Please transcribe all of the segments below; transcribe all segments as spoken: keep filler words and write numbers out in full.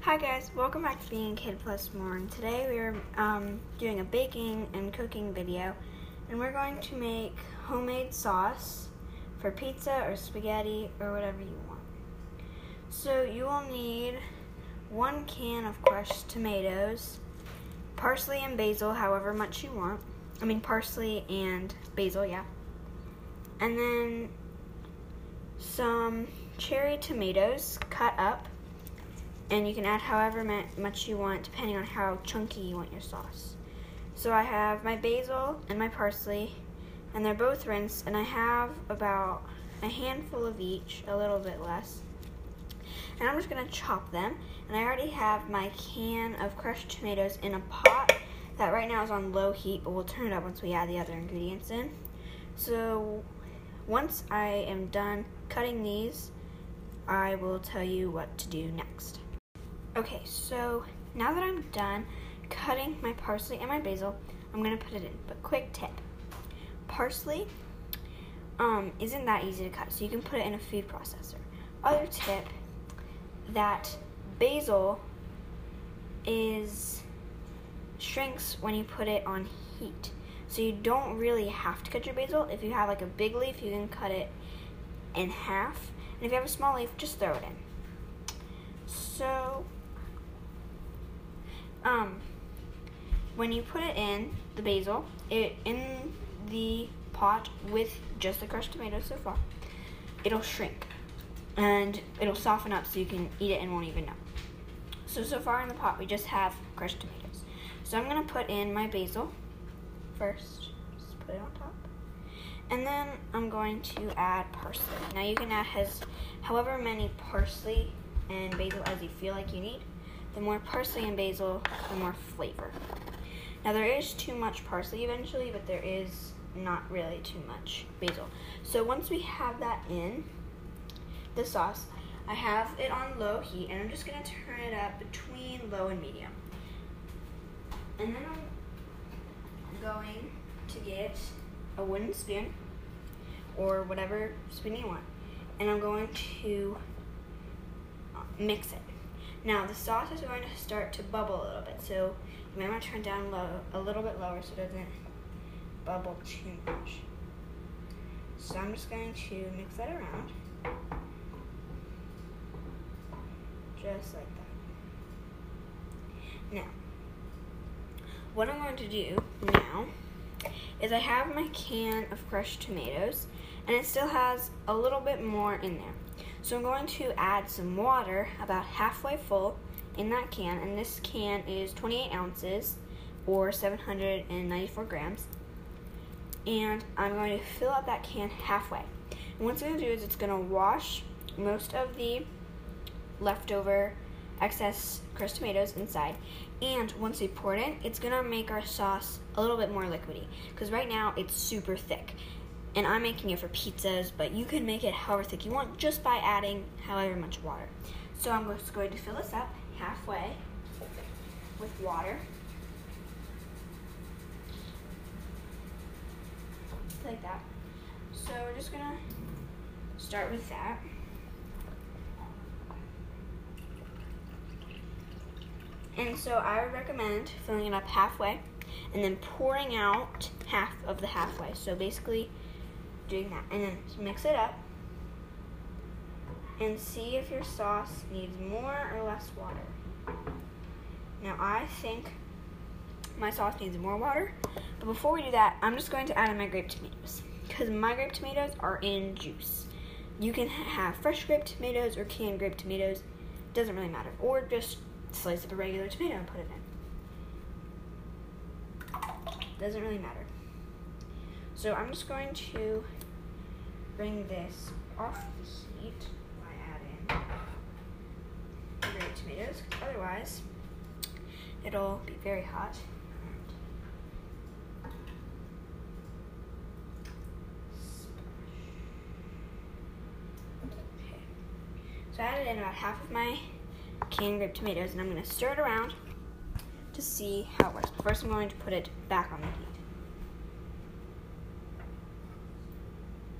Hi guys, welcome back to Being Kid Plus More. And today we are um, doing a baking and cooking video, and we're going to make homemade sauce for pizza or spaghetti or whatever you want. So you will need one can of crushed tomatoes, parsley and basil, however much you want. I mean parsley and basil, yeah. And then some cherry tomatoes cut up. And you can add however much you want depending on how chunky you want your sauce. So I have my basil and my parsley, and they're both rinsed, and I have about a handful of each, a little bit less. And I'm just gonna chop them, and I already have my can of crushed tomatoes in a pot that right now is on low heat, but we'll turn it up once we add the other ingredients in. So once I am done cutting these, I will tell you what to do next. Okay, so now that I'm done cutting my parsley and my basil, I'm gonna put it in. But quick tip, parsley um, isn't that easy to cut, so you can put it in a food processor. Other tip, that basil is shrinks when you put it on heat. So you don't really have to cut your basil. If you have like a big leaf, you can cut it in half. And if you have a small leaf, just throw it in. So, um, when you put it in, the basil, it in the pot with just the crushed tomatoes so far, it'll shrink. And it'll soften up so you can eat it and won't even know. So, so far in the pot, we just have crushed tomatoes. So I'm going to put in my basil first. Just put it on top. And then I'm going to add parsley. Now you can add has however many parsley and basil as you feel like you need. The more parsley and basil, the more flavor. Now there is too much parsley eventually, but there is not really too much basil. So once we have that in the sauce, I have it on low heat, and I'm just gonna turn it up between low and medium. And then I'm going to get a wooden spoon, or whatever spoon you want, and I'm going to mix it. Now the sauce is going to start to bubble a little bit, so you might want to turn down low, a little bit lower so it doesn't bubble too much. So I'm just going to mix that around, just like that. Now, what I'm going to do now is I have my can of crushed tomatoes, and it still has a little bit more in there. So I'm going to add some water, about halfway full, in that can, and this can is twenty-eight ounces, or seven hundred ninety-four grams, and I'm going to fill up that can halfway. And what it's going to do is it's going to wash most of the leftover excess crushed tomatoes inside, and once we pour it in, it's gonna make our sauce a little bit more liquidy, because right now it's super thick, and I'm making it for pizzas, but you can make it however thick you want just by adding however much water. So I'm just going to fill this up halfway with water, like that. So we're just gonna start with that. And so I would recommend filling it up halfway and then pouring out half of the halfway. So basically doing that. And then mix it up and see if your sauce needs more or less water. Now I think my sauce needs more water. But before we do that, I'm just going to add in my grape tomatoes, because my grape tomatoes are in juice. You can have fresh grape tomatoes or canned grape tomatoes. Doesn't really matter. Or just slice up a regular tomato and put it in. Doesn't really matter. So I'm just going to bring this off the heat by adding the grape tomatoes, otherwise it'll be very hot. Okay. So I added in about half of my canned grape tomatoes, and I'm going to stir it around to see how it works. But first I'm going to put it back on the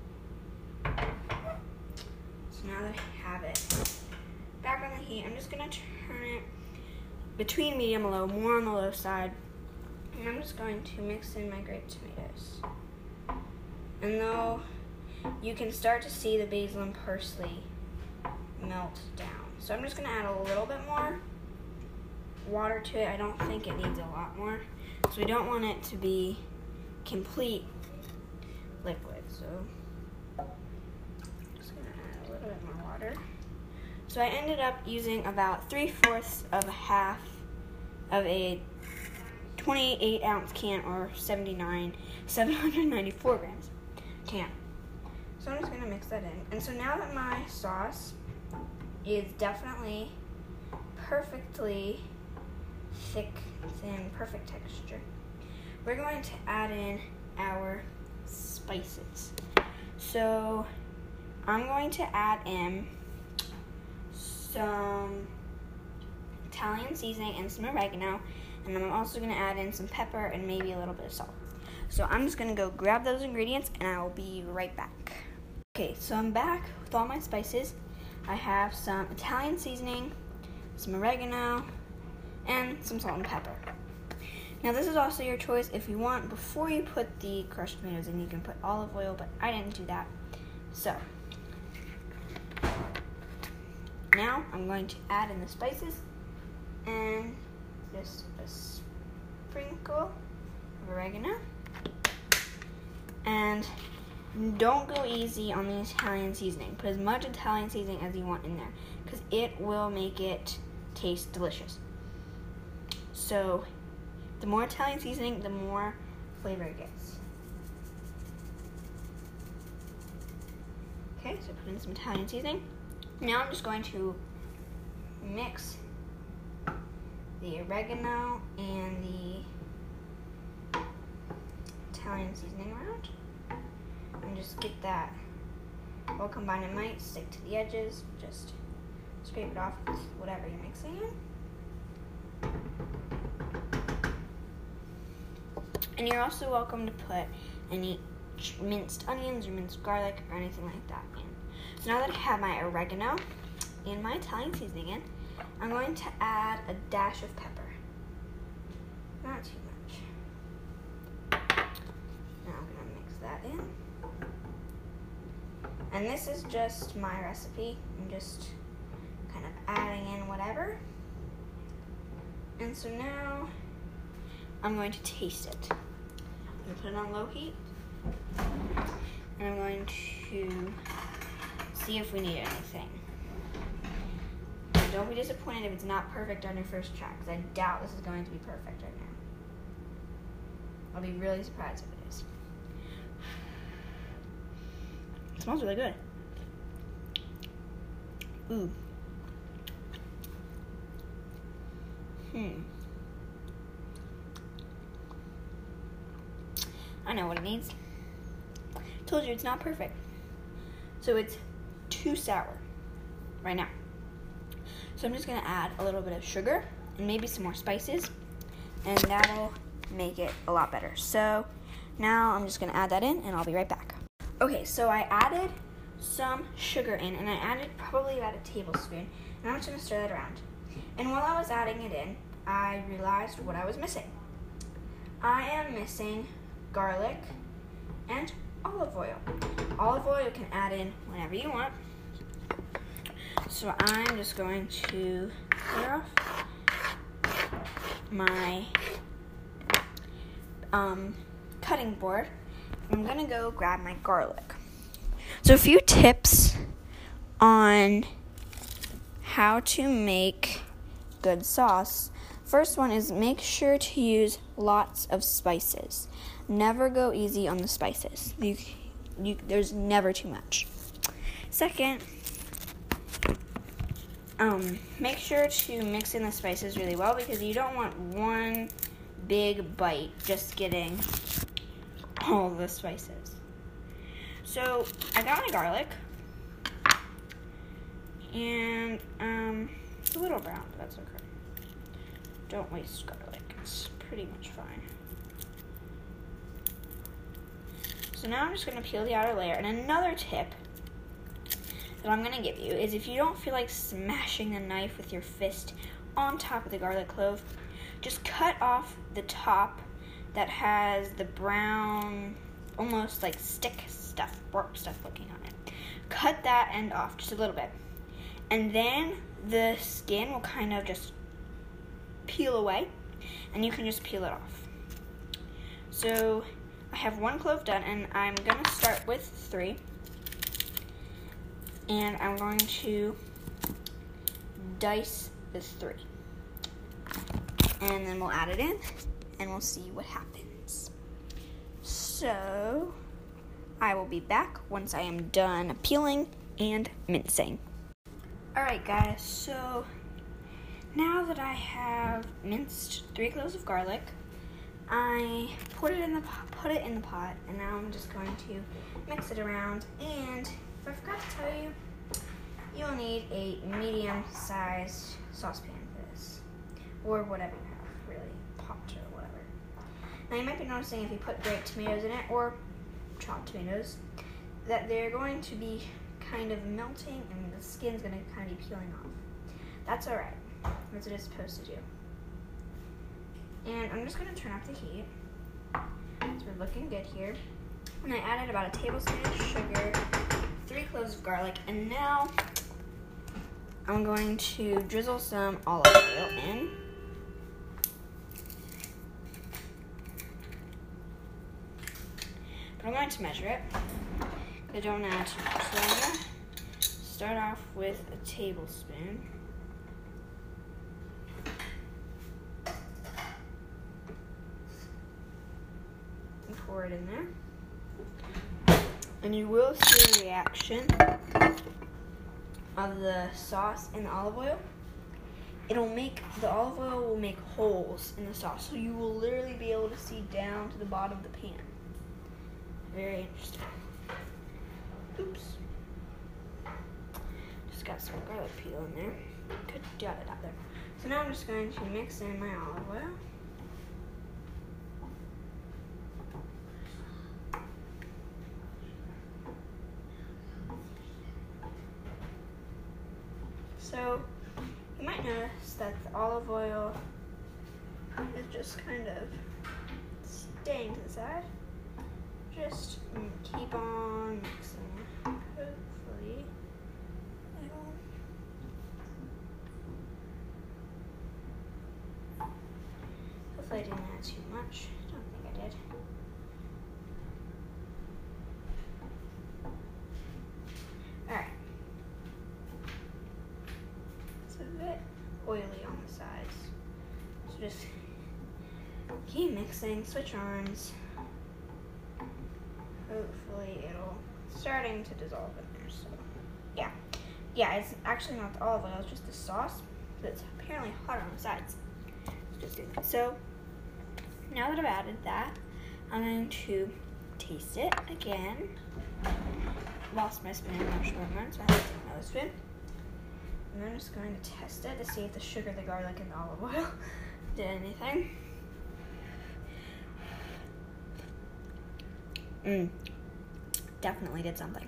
heat. So now that I have it back on the heat, I'm just going to to turn it between medium and low, more on the low side. And I'm just going to mix in my grape tomatoes. And though you can start to see the basil and parsley melt down. So I'm just going to add a little bit more water to it. I don't think it needs a lot more. So we don't want it to be complete liquid. So I'm just going to add a little bit more water. So I ended up using about three-fourths of a half of a twenty-eight ounce can, or seventy-nine, seven hundred ninety-four grams can. So I'm just going to mix that in. And so now that my sauce is definitely perfectly thick, thin, perfect texture, we're going to add in our spices. So I'm going to add in some Italian seasoning and some oregano, and I'm also going to add in some pepper and maybe a little bit of salt. So I'm just going to go grab those ingredients and I will be right back. Okay, so I'm back with all my spices. I have some Italian seasoning, some oregano, and some salt and pepper. Now this is also your choice. If you want, before you put the crushed tomatoes in, you can put olive oil, but I didn't do that. So now I'm going to add in the spices and just a sprinkle of oregano. And don't go easy on the Italian seasoning. Put as much Italian seasoning as you want in there, because it will make it taste delicious. So the more Italian seasoning, the more flavor it gets. Okay, so put in some Italian seasoning. Now I'm just going to mix the oregano and the Italian seasoning around. And just get that all combined. It might stick to the edges. Just scrape it off with whatever you're mixing in. And you're also welcome to put any minced onions or minced garlic or anything like that in. So now that I have my oregano and my Italian seasoning in, I'm going to add a dash of pepper. Not too much. Now I'm going to mix that in. And this is just my recipe. I'm just kind of adding in whatever. And so now I'm going to taste it. I'm going to put it on low heat. And I'm going to see if we need anything. And don't be disappointed if it's not perfect on your first try, because I doubt this is going to be perfect right now. I'll be really surprised if it is. It smells really good. Ooh. Hmm. I know what it needs. Told you it's not perfect. So it's too sour right now. So I'm just gonna add a little bit of sugar and maybe some more spices, and that'll make it a lot better. So now I'm just gonna add that in and I'll be right back. Okay, so I added some sugar in, and I added probably about a tablespoon, and I'm just gonna stir that around. And while I was adding it in, I realized what I was missing. I am missing garlic and olive oil. Olive oil you can add in whenever you want. So I'm just going to clear off my um, cutting board. I'm gonna go grab my garlic. So a few tips on how to make good sauce. First one is make sure to use lots of spices. Never go easy on the spices. You, you, there's never too much. Second, um, make sure to mix in the spices really well, because you don't want one big bite just getting all the spices. So I got my garlic, and um, it's a little brown, but that's okay. Don't waste garlic. It's pretty much fine. So now I'm just going to peel the outer layer. And another tip that I'm going to give you is if you don't feel like smashing a knife with your fist on top of the garlic clove, just cut off the top that has the brown, almost like stick stuff, bark stuff looking on it. Cut that end off just a little bit. And then the skin will kind of just peel away, and you can just peel it off. So I have one clove done, and I'm going to start with three. And I'm going to dice the three. And then we'll add it in, and we'll see what happens. So I will be back once I am done peeling and mincing. Alright guys, so now that I have minced three cloves of garlic, I put it in the put it in the pot, and now I'm just going to mix it around. And if I forgot to tell you, you'll need a medium-sized saucepan for this, or whatever you have, really, pot or whatever. Now you might be noticing if you put grape tomatoes in it, or chopped tomatoes, that they're going to be kind of melting, and the skin's going to kind of be peeling off. That's alright. That's what it's supposed to do. And I'm just going to turn off the heat. So we're looking good here. And I added about a tablespoon of sugar, three cloves of garlic, and now I'm going to drizzle some olive oil in. But I'm going to measure it. I don't add too much. So I'm going to start off with a tablespoon. And pour it in there. And you will see a reaction of the sauce and the olive oil. It'll make, the olive oil will make holes in the sauce, so you will literally be able to see down to the bottom of the pan. Very interesting. Oops. Just got some garlic peel in there. Could jot it out there. So now I'm just going to mix in my olive oil. So you might notice that the olive oil is just kind of staying to the side. Just keep on mixing. Hopefully it'll Hopefully I didn't add too much. I don't think I did. Alright. It's a bit oily on the sides. So just keep mixing, switch arms. Hopefully it'll starting to dissolve in there. So yeah. Yeah, it's actually not the olive oil, it's just the sauce. But it's apparently hot on the sides. Just do that. So now that I've added that, I'm going to taste it again. Lost my spoon, I'm sure one, so I have to take another spoon. And I'm just going to test it to see if the sugar, the garlic, and the olive oil did anything. Mmm. Definitely did something.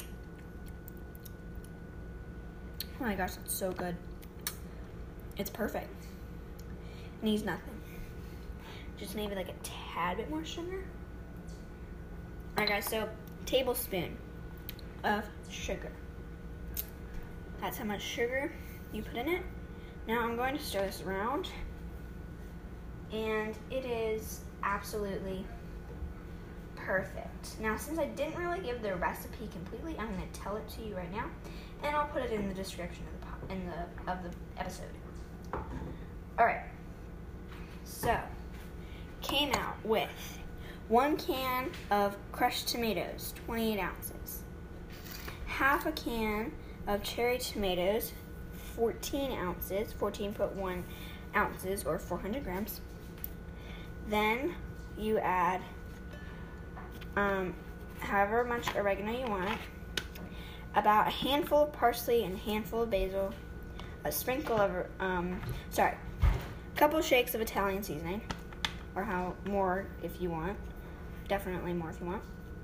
Oh my gosh, that's so good. It's perfect. It needs nothing. Just maybe like a tad bit more sugar. Alright guys, so tablespoon of sugar. That's how much sugar you put in it. Now I'm going to stir this around. And it is absolutely perfect. Now, since I didn't really give the recipe completely, I'm going to tell it to you right now, and I'll put it in the description of the po- in the of the episode. All right. So, came out with one can of crushed tomatoes, twenty-eight ounces, half a can of cherry tomatoes, fourteen ounces, fourteen point one ounces, or four hundred grams. Then you add Um, however much oregano you want, about a handful of parsley and a handful of basil, a sprinkle of, um, sorry, a couple of shakes of Italian seasoning, or how more if you want, definitely more if you want,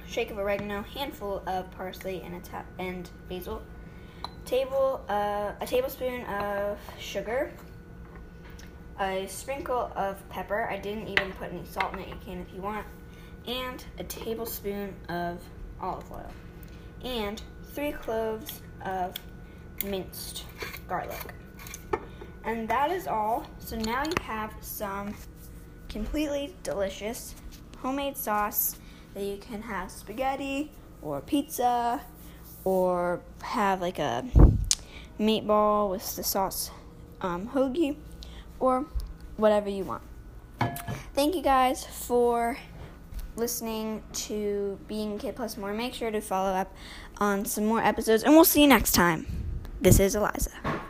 shake of oregano, handful of parsley, and a ta- and basil. Table uh, a tablespoon of sugar. A sprinkle of pepper. I didn't even put any salt in it. You can if you want. And a tablespoon of olive oil. And three cloves of minced garlic. And that is all. So now you have some completely delicious homemade sauce that you can have spaghetti or pizza or have like a meatball with the sauce um, hoagie or whatever you want. Thank you guys for listening to Being Kid Plus More. Make sure to follow up on some more episodes, and we'll see you next time. This is Eliza.